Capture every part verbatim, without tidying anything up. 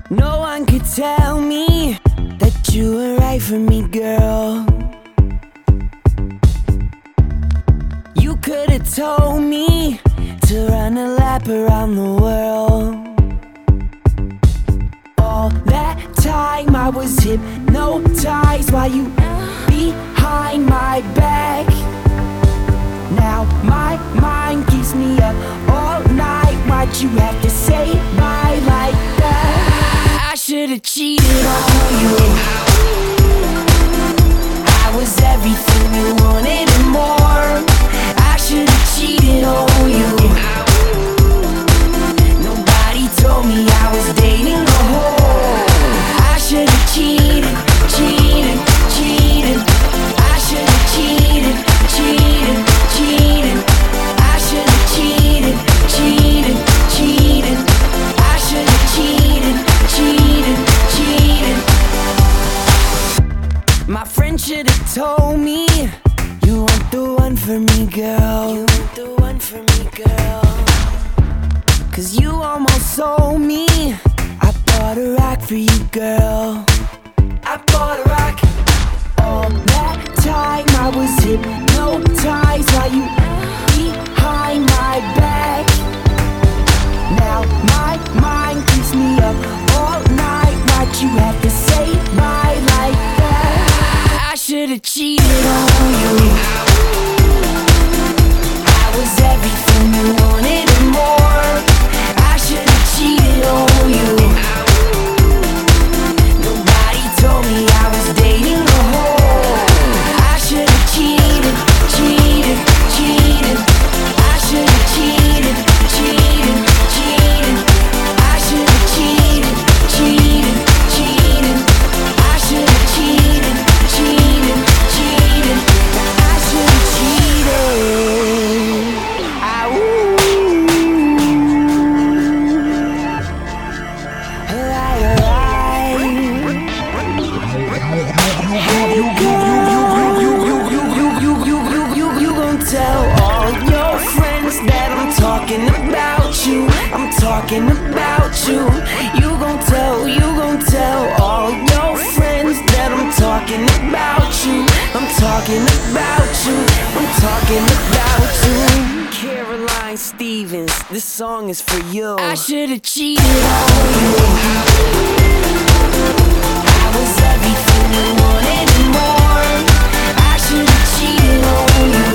No one could tell me that you were right for me, girl. You could've told me to run a lap around the world. All that time I was hypnotized while you behind my back. Now my mind keeps me up all night. Why'd you have to say bye like that? I should've cheated on you. I was everything you wanted and more. I should've cheated on you. Nobody told me I was dating a whore. I should've cheated, cheated, cheated. I should've cheated, cheated, cheated. I should've cheated, cheated, cheated. I should've cheated, cheated, cheated. My friend should've told me you weren't the one for me, girl. You weren't the one for me, girl. Cause you almost sold me. I bought a rock for you, girl. I bought a rock. All that time I was hypnotized while you behind my back. Now my mind keeps me up all night. Why'd you have to say bye like that? I should've cheated on you. I was everything you wanted and more. I should've cheated on you. Nobody told me I was dating a whore. I should've cheated, cheated, cheated. I should've cheated, cheated, cheated. I should've cheated, cheated, cheated. I should've cheated, cheated, cheated. I should've cheated. I ooh. Alright, alright. You, you, you, you, you, you, you, you, you, you, you, you gon' tell all your friends that I'm talking about you. I'm talking about you. You gon' tell, you gon' tell all your friends that I'm talking about you. I'm talking about you. I'm talking about you. Caroline Stevens, this song is for you. I should've cheated on you. I was everything you wanted and more. I should've cheated on you.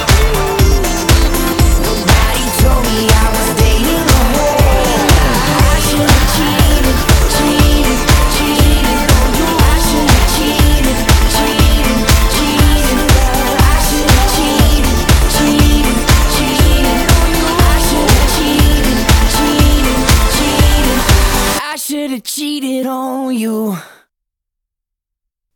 Nobody told me I was dating a whore. I should've cheated, cheated, cheated. I should've cheated, cheated, cheated. I should've cheated, cheated, cheated. I should've cheated, cheated, cheated. I should've cheated on you.